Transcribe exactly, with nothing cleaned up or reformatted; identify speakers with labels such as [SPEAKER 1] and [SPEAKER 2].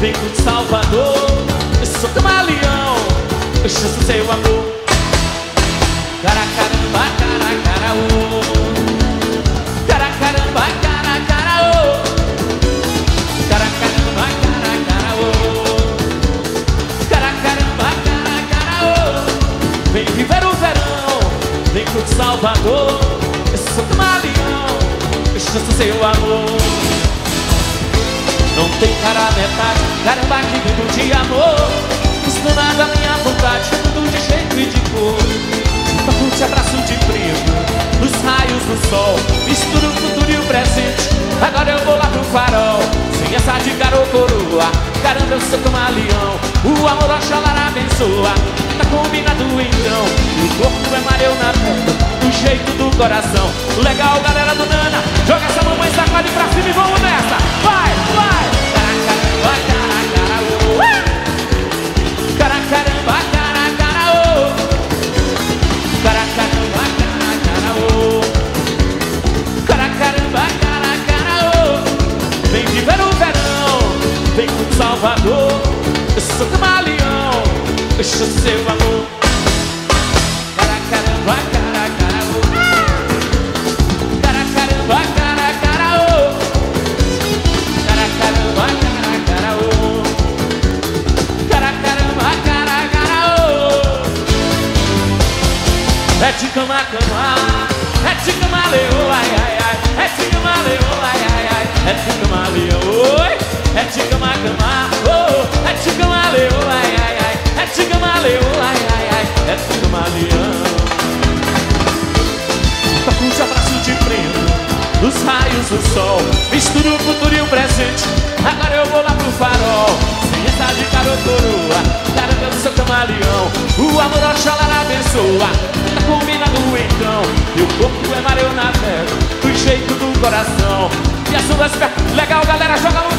[SPEAKER 1] venho de Salvador. Eu sou camaleão, eu chanço seu amor. Cara, caramba, cara, cara, oh. Cara, caramba, cara, cara, oh. Cara, caramba, cara, cara, oh. Cara, caramba, cara, cara, oh. Vem viver o verão, vem de Salvador. Eu sou camaleão, eu chanço seu amor. Não tem cara a metade, caramba que vivo de amor. Isso nada a minha vontade, tudo de jeito e de cor. Toco te abraço de primo, nos raios do sol. Misturo o futuro e o presente, agora eu vou lá pro farol. Sem essa de garoto coroa, caramba eu sou camaleão. O amor Oxalá abençoa, tá combinado então. O corpo é mar, eu na terra, do jeito do coração. Legal galera do Nana, joga essa mamãe, sacode pra cima e vamos nessa. Vai, vai! Cara, caramba, cara, cara, oh. Cara, caramba, cara, cara, oh. Cara, caramba, cara, cara, oh. Cara, caramba, cara, cara, oh. Vem viver o verão, vem com Salvador. Eu sou camaleão, eu chanço seu amor. Cara, caramba, cara, cara, oh. Cara, caramba, cara, cara, oh. Cara, caramba, cara, cara, oh. Cara, caramba, cara, cara, oh. É de cama, cama, é de camaleão, ai, ai, ai. É de camaleão, ai, ai, ai. É de camaleão, oi. É de cama, cama, oh. É de camaleão, ai, ai, ai. É de camaleão, ai, ai, ai. É de camaleão. Toco de abraço de primo, nos raios do sol. Misturo o futuro e o presente, agora eu vou lá pro farol. Sem essa de garoto coroa, caramba eu sou camaleão. O amor Oxalá abençoa, tá combinado então. E o corpo é mar, eu na terra, do jeito do coração. E as ondas, legal galera, joga no